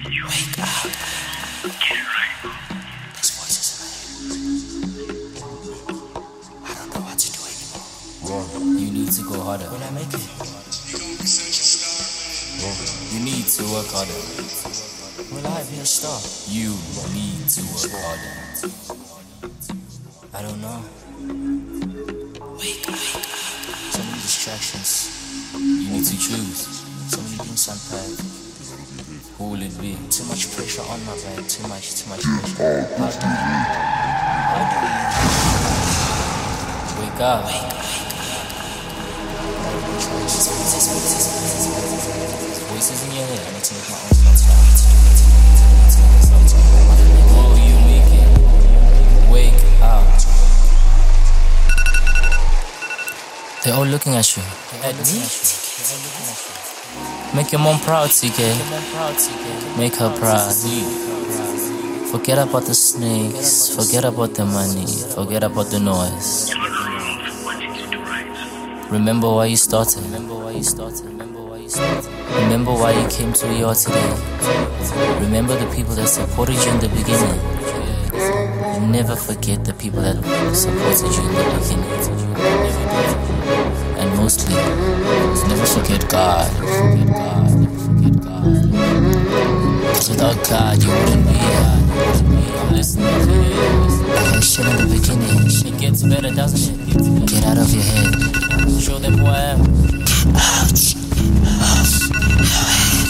Wake up. Get it right. These voices in my head. I don't know what to do anymore. You need to go harder. Will I make it? You need to work harder. Will I be a star? You need to work harder. I don't know. Wake up. So many distractions. You need to choose. So many things unpacked. Who will it be? Too much pressure on my back. Too much pressure. How do we wake up? Voices in your head. I need to make my own thoughts. Will you make it? Wake up. They're all looking at you. At me? Make your mom proud, TK. Make her proud. Forget about the snakes. Forget about the money. Forget about the noise. Remember why you started. Remember why you came to where you are today. Remember the people that supported you in the beginning. Never forget the people that supported you in the beginning. And mostly, never forget God. Cause without God, you wouldn't be here. I'm listening to you. That shit in the beginning. It gets better, doesn't it? Get out of your head. Show them who I am. Out of your head.